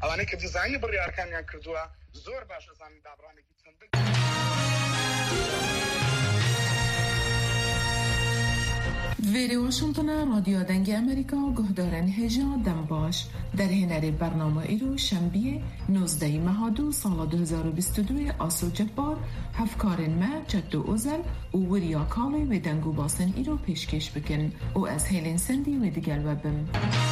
ئەوانەی کە دیزاینی بڕیارەکانیان کردووە زۆر باش ئەزانین دابڕانێکی چەندە ویری واشنطن رادیو دنگ امریکا گهدارن هجا دم باش در هنر برنامه ایرو شنبه 19 مهادو سال 2022 آسو جبار هفکارن ما جدو اوزل و وریا کالی و دنگو باسن ایرو پیشکش بکن و از هیلین سندی و دیگر وبم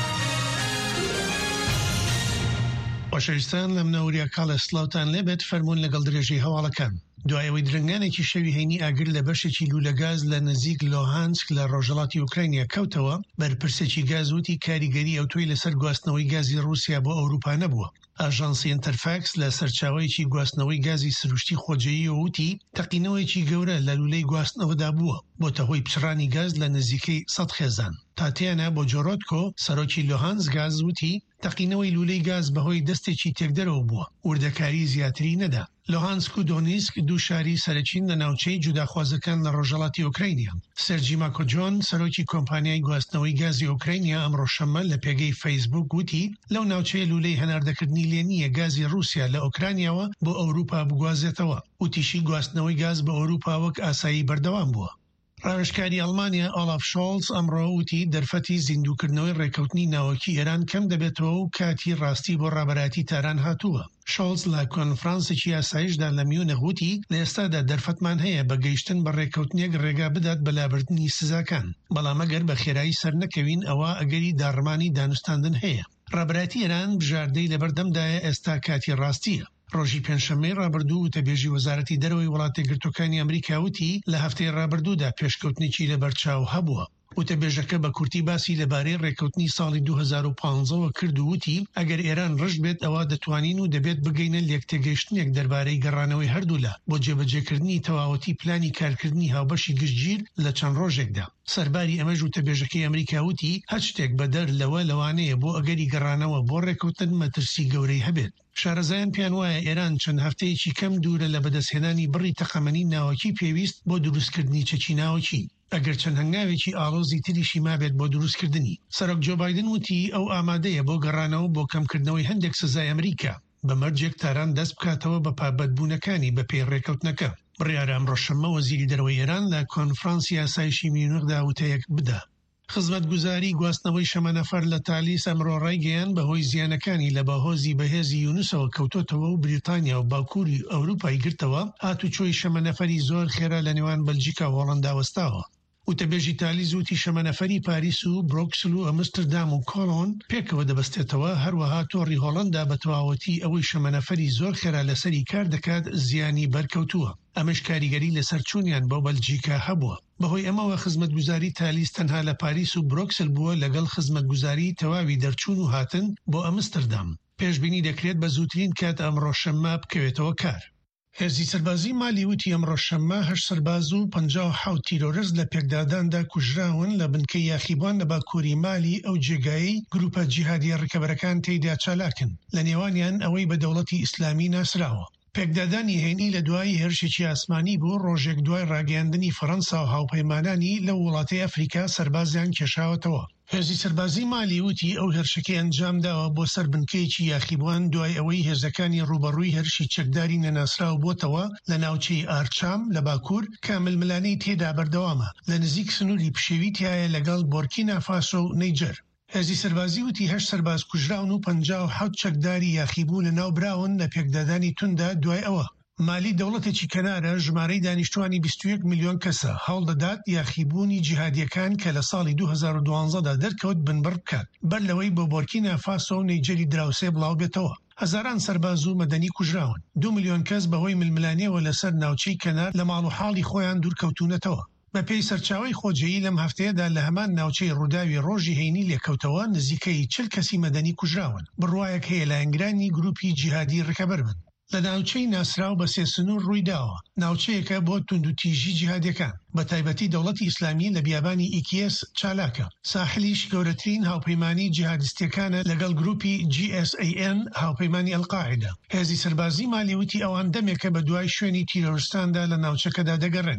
باشەویستان لەم نەوریا کاڵە سلااوتان لێبێت فەرمونون لەگەڵ درێژەی هەواڵەکان. دوایەوەی درنگانێکی شەوی هەینی ئاگر لە بەشێکی لولە گاز لە نزیک لۆهانسک لە ڕۆژهەڵاتی ئوکراینیا کەوتەوە، بەرپرسێکی گاز وتی کاریگەری ئەوتۆی لەسەر گواستنەوەی گازی رووسیا بۆ ئەوروپا نەبووە. ئاژانسی ئینتەرفاکس لە سەرچاوەیەکی گواستنەوەی گازی سروشتی خۆجەیی وتی تەقینەوەیەکی گەورە لە لولەی گواستنەوەدا بووە بۆتە هۆی پچڕانی گاز لە نزیکەی 100 خێزان. تاتیانە بۆ جۆرۆتکۆ سەرۆکی لۆهانس گاز وتی تەقینەوەی لولەی گاز بەهۆی دەستێکی تێکدەرەوە بووە، وردەکاری زیاتری نەدا. لۆهانسک و دۆنیسک دوو شاری سەرەکین لە ناوچەی جوداخوازەکان لە ڕۆژهەڵاتی ئوکراینیا. سەرجی ماکۆجۆن سەرۆکی کۆمپانیای گواستنەوەی گازی ئوکراینیا ئەمڕۆ شەممە لە پێگەی فەیسبوک وتی لەو ناوچەیە لولەی هەناردەکردنی لێ نییە گازی رووسیا لە ئوکراینیاوە بۆ ئەوروپا بگوازێتەوە. وتیشی گواستنەوەی گاز بە ئەوروپا وەک ئاسایی بەردەوام بووە. ڕاوێژکاری ئەڵمانیا ئۆلاف شۆڵز ئەمڕۆ وتی دەرفەتی زیندووکردنەوەی ڕێکەوتنی ناوەکی ئێران کەم دەبێتەوە و کاتی ڕاستی بۆ ڕابەراتی تاران هاتووە. شۆڵز لە کۆنفرانسێکی یاساییشدا لە میونخ وتی لە ئێستادا دەرفەتمان هەیە بە گەیشتن بە ڕێکەوتنێک ڕێگا بدات بەلابردنی سزاکان، بەڵام ئەگەر بە خێرایی سەر نەکەوین ئەوە ئەگەری داڕمانی دانوستاندن هەیە. ڕابەراتی ئێران بژاردەی لەبەردەمدایە ئێستا کاتی ڕاستیە. ڕۆژی پێنجشەممەی ڕابردوو وتەبێژی وەزارەتی دەرەوەی وڵاتە گرتوەکانی ئەمریکا وتی لە هەفتەی ڕابردوودا پێشکەوتنێکی لەبەرچاو هەبووە. وتەبێژەکە بە کورتی باسی لەبارەی ڕێکەوتنی ساڵی 2015ەوە کرد و وتی ئەگەر ئێران ڕژ بێت ئەوە دەتوانین و دەبێت بگەینە لێکتێگەیشتنێک دەربارەی گەڕانەوەی هەردوولا بۆ جێبەجێکردنی تەواوەتی پلانی کارکردنی هاوبەشی گشتگیر لە چەند ڕۆژێکدا. سەرباری ئەمەش وتەبێژەکەی ئەمریکا وتی هەچ شتێک بەدەر لەوانەیە بۆ ئەگەری گەڕانەوە بۆ ڕێکەوتن مەترسی گەورەی هەبێت. شارەزایان پیان وایە ئێران چەند هەفتەیەکی کەم دوورە لە بەدەستهێنانی بڕی تەقەمەنی ناوەکی پێویست بۆ دروستکردنی چەکی ناوەکی، ئەگەر چەند هەنگاوێکی ئاڵۆزی تریشی مابێت بۆ دروستکردنی. سەرۆک جۆ بایدن وتی ئەو ئامادەیە بۆ گەڕانەوە بۆ کەمکردنەوەی هەندێک سزای ئەمریکا بە مەرجێک تاران دەست بکاتەوە بە پابەتبوونەکانی بە پێی ڕێکەوتنەکە. بڕیارە ئەمڕۆ شەممە وەزیری دەرەوەی ئێران لە کۆنفرانسی یاساییشی میونخدا وتەیەک بدا. خزمەتگوزاری گواستنەوەی شەمەنەفەر لە تالیس ئەمڕۆ ڕایگەیان بەهۆی زیانەکانی لە بەهۆزی بەهێزی یونسەوە کەوتۆتەوە و بریتانیا و باکووری ئەوروپای گرتەوە هاتوچۆی شەمەنەفەری زۆر خێرا لە نێوان بەلجیکا و هۆڵەندا وەستاوە. وتەبێژی تالیز وتی شەمەنەفەری پاریس و برۆکسل و ئەمستردام و کۆلۆن پێکەوە دەبەستێتەوە، هەروەها تۆڕی هۆڵەندا بە تەواوەتی ئەوەی شەمەنەفەری زۆر خێرا لەسەری کار دەکات زیانی بەرکەوتووە. ئەمەش کاریگەری لەسەر چوونیان بۆ بەلجیکا هەبووە. بەهۆی ئەمەوە خزمەتگوزاری تالیس تەنها لە پاریس و برۆکسل بووە لەگەڵ خزمەتگوزاری تەواوی دەرچوون و هاتن بۆ ئەمستردام. پێشبینی دەکرێت بە زووترین کات ئەمڕۆ شەممە بکەوێتەوە کار. هێزی سەربازی مالی وتی ئەمڕۆ شەممە 8 سەرباز و 57 تیرۆرست لە پێکداداندا کوژراون لە بنکەی یاخیبوان لە باکووری مالی ئەو جێگایی گروپە جیهادیە ڕکەبەرەکان تێیدا چالاکن، لە نێوانیان ئەوەی بە دەوڵەتی ئیسلامی ناسراوە. پێکدادانی هێنی لە دوای هێرشێکی ئاسمانی بوو ڕۆژێک دوای ڕاگەیاندنی فەڕەنسا و هاوپەیمانانی لە وڵاتی ئەفریقا سەربازیان کێشاوەتەوە. هێزی سەربازی مالی وتی ئەو هێرشەکەی ئەنجامداوە بۆ سەر بنکەیەکی یاخیبوان دوای ئەوەی هێزەکانی ڕوبەڕووی هێرشی چەکداری نەناسراو بۆتەوە لە ناوچەی ئارچام لە باکوور کە ململانەی تێدا بەردەوامە لە نزیک سنووری پشێوی تایە لەگەڵ بۆرکینا فاسۆ و نەیجەر. هێزی سەربازی وتی 8 سەرباز کوژراون و 57 چەکداری یاخیبوو لە ناو براون لە پێکدادانی توندا دوای ئەوە. مالی دەوڵەتێکی کەنارە ژمارەی دانیشتوانی 21 میلیۆن کەسە هەوڵ دەدات یاخیبوونی جیهادیەکان کە لە ساڵی 2012دا دەرکەوت بنبڕ بکات، بەر لەوەی بۆ بۆرکینا فاسۆ و نەیجەری دراوسێ بڵاو بێتەوە. هەزاران سەرباز و مەدەنی کوژراون، 2 میلیۆن کەس بەهۆی ململانیەوە لەسەر ناوچەی کەنار لە ماڵ و حاڵی خۆیان دوورکەوتونەتەوە. بە پێی سەرچاوی خۆجەیی لەم هەفتەیەدا لە هەمان ناوچەی ڕووداوی ڕۆژی هەینی لێکەوتەوە نزیکەی 40 کەسی مەدەنی کوژراون. بڕوایەک هەیە لە ئەنگرانی گروپی جیهادی ڕکەبەر بن. لە ناوچەی ناسراو بە 3 سنوور ڕوویداوە، ناوچەیەکە بۆ توندوتیژی جیهادیەکان، بە تایبەتی دەوڵەتی ئیسلامی لە بیابانی ئیکیس چالاکە. ساحلیش گەورەترین هاوپەیمانی جیهادیستەکانە لەگەڵ گروپی GSAN هاوپەیمانی ئەلقاعیدا. هێزی سەربازی مالی وتی ئەوان دەمێکە بە دوای شوێنی تیرۆریستاندا لە ناوچەکەدا دەگەڕێن.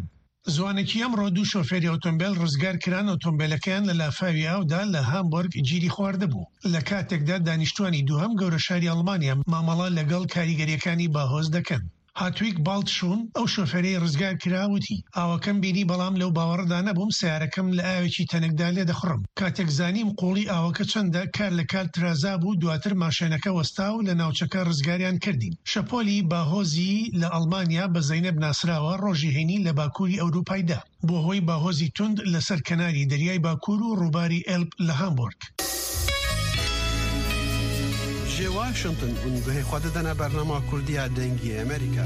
زوانێکی ئەمڕۆ دوو شۆفێری ئۆتۆمبیل ڕزگار کران ئۆتۆمبیلەکەیان لە لافاوی ئاودا لە هامبورگ گیری خواردەبوو. لە کاتێکدا دانیشتوانی دووهەم گەورە شاری ئەڵمانیا مامەڵە لەگەڵ کاریگەریەکانی باهۆز دەکەن. هاتویک باڵتشون ئەو شۆفێرەی ڕزگار کراوتی ئاوەکەم بینی بەڵام لەو باوەڕدا نەبووم سیارەکەم لە ئاوێکی تەنکدا لێ دەخڕم. کاتێک زانیم قوڵی ئاوەکە چەندە کار لە کار ترازا بوو دواتر ماشێنەکە وەستا و لە ناوچەکە ڕزگاریان کردین. شەپۆلی باهۆزی لە ئەڵمانیا بە زەینەب ناسراوە ڕۆژی هەینی لە باکووری ئەوروپایدا بۆ هۆی باهۆزی توند لەسەر کەناری دەریای باکوور و ڕووباری ئێلب لە هامبورگ. جه واشنطن اونگاه خود دنه برنامه کردی دنگی امریکا.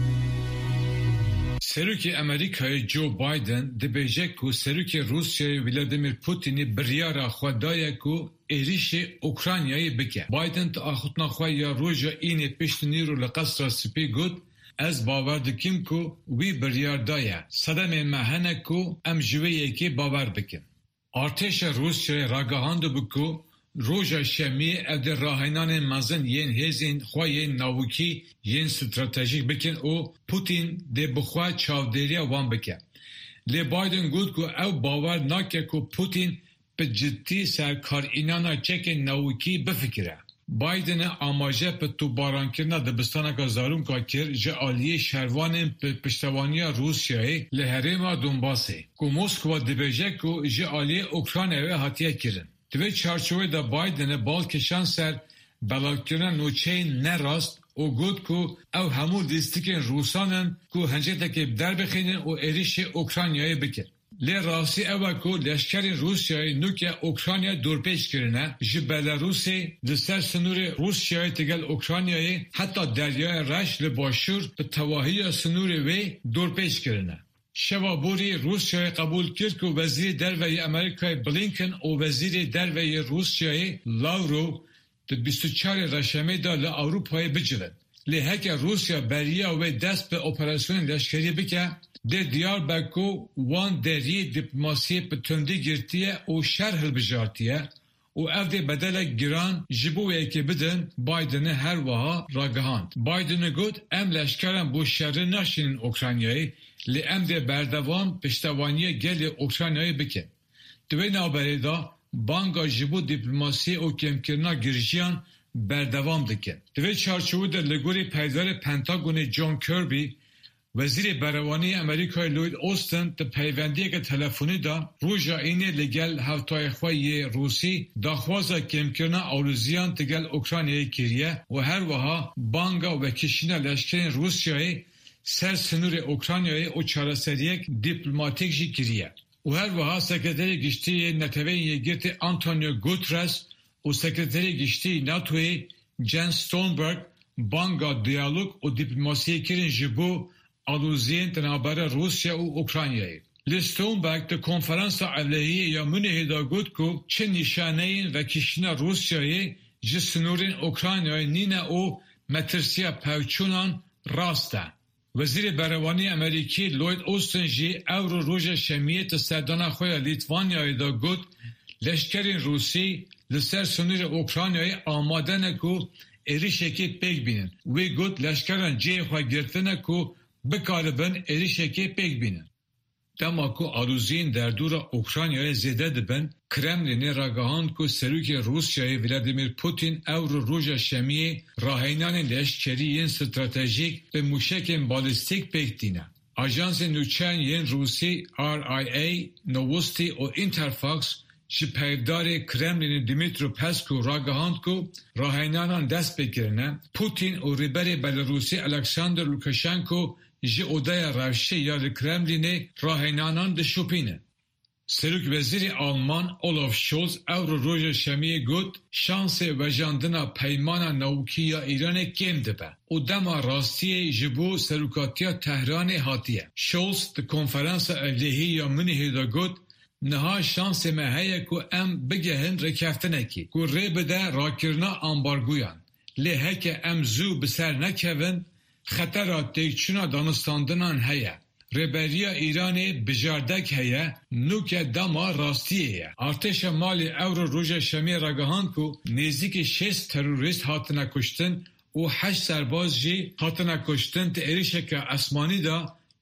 سروکی امریکای جو بایدن دبیجه که سروکی روسیای ولادیمیر پوتینی بریارا خوددایه که ایریش اوکراینیای بکه. بایدن تا آخوتنا خواه یا روژا اینی پشتنی رو لقصر سپی گود از باور دکیم که وی بریار دایه. صدم مهنه که ام جویه که باور بکن. ارتش روسیای راگاهاندو بکو روژا شمی اد راهینان مزن ین هزین خواه ناوکی ین استراتژیک بکن او پوتین ده بخواه چاودریا وان بکن. لی بایدن گود که او باور ناکه که پوتین به جدی سرکار اینانا چک ناوکی بفکره. بایدن آماجه به تو باران کرنا دبستانه که زارون که کر جه آلیه شروان به پشتوانی روسیای لحرم دنباسه که موسکوا دبیجه که جه آلیه اوکراینه هاتیه کرن. دوی چارچوه دا بایدن بال کشان سر بلاکرن نوچه نراست او گود که او همو دیستیکن روسانن که هنجه تکی در بخینن و ایریش اوکراینیای بکن. لی راستی اوه که لشکر روسیای نوکه اوکراینیا دورپیش کرنه جه بلاروسی دستر سنور روسیای تگل اوکراینیای حتی دریای رش لباشور به تواهی سنور وی دورپیش کرنه. شوابوری روسیای قبول کرد که وزیر دروی امریکای بلینکن و وزیر دروی روسیای لاورو ده 24 رشمه دا لأوروپای بجلد. لحک روسیا بریا و دست به اپراسیون لشکری بکه ده دیار بکو وان دری دیپلماسی به تندی گرتیه و شرح بجارتیه و افده بدل گران جبوه که بدن بایدن هر وها راگهاند. بایدن گود ام لشکرم بو شر نشینن اوکراینیایی لی ام ده بردوام پشتوانی گل اوکراینیایی بکن. دوی نابری دا بانگا جبو دیپلماسی او کمکرنا گرژیان بردوام دکن. دوی چارچوه در لگوری پیدار پنتاگون جون کربی وزیر بروانی امریکای لوید اوستن تا پیوندی که تلفنی دا روژا اینه لگل هفتای خواهی روسی داخوازا کمکرنا آلوزیان تگل اوکراینیایی کریه و هر وها بانگا و کشینا لشکرین روسیایی سر سنور اوکراینیای او چارەسەریەک دیپلماتیک جی کریه. و هر وها سکرتری گشتی نتوین یگرت آنتونیو گوترس و سکرتری گشتی ناتوی جن ستونبرگ بانگا دیالوگ و دیپلماسی کرن جبو آلوزین تنابر روسیا و اوکراینیای. لستونبرگ ده کنفرانس علیه یا منه دا گود که چه نشانه این و کشینا روسیای جه سنورین اوکراینیای نینه او مترسیا پوچونان راسته. وزیر بروانی امریکی لوید اوستن جی اورو روژ شمیت سردان خوی لیتوانیای دا گود لشکرین روسی لسر سنور اوکراینیای آماده نکو ایریشکی پیک بینن. وی گود لشکران جی خواه گرتنه که بکاربن ایریشکی پیک بینن. دما که آلوزین در دور اوکراینیای زیده دبن کرملین راگاهاند که سروک روسیای ولادیمیر پوتین اورو روژ شمیه راهینان لشکری استراتژیک به موشک بالستیک پیک دینه. آژانس نوچین ین روسی RIA نووستی و اینترفاکس چه پیدار کرملین دیمیترو پسکو راگاهاند که راهینانان دست بگیرنه پوتین و ریبر بلاروسی الکساندر لوکاشنکو جه اودای روشه یا کرملین راهینانان دشوپینه. سروک وزیر آلمان اولاف شولز اورو روژ شمیه گود شانس وجاندنا پیمان نوکی یا ایران کم دبه و دما راستی جبو سروکاتیا تهران هاتیه. شولز ده کنفرانس اولیهی یا منیه دا گود نها شانس مهیه که ام بگهن رکفتنه کی که ری بده راکرنا آمبارگویان لیه که ام زو بسر نکوین خطرات دیکچونا دانستاندنان هیه. ربریا ایرانی بجاردک هیه نوک دما راستیه. ارتش مالی اورو روژ شمی راگهاند که نزدیک 6 تروریست هاتنه کشتن و 8 سرباز جی هاتنه کشتن تا ایریشک اسمانی دا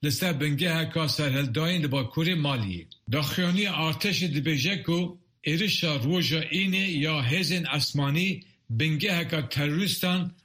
لسر بنگهکا سرهلداین لباکوری مالی. داخیانی ارتش دبیجه کو ایرشا روژا اینه یا هزین اسمانی بنگهکا تروریستان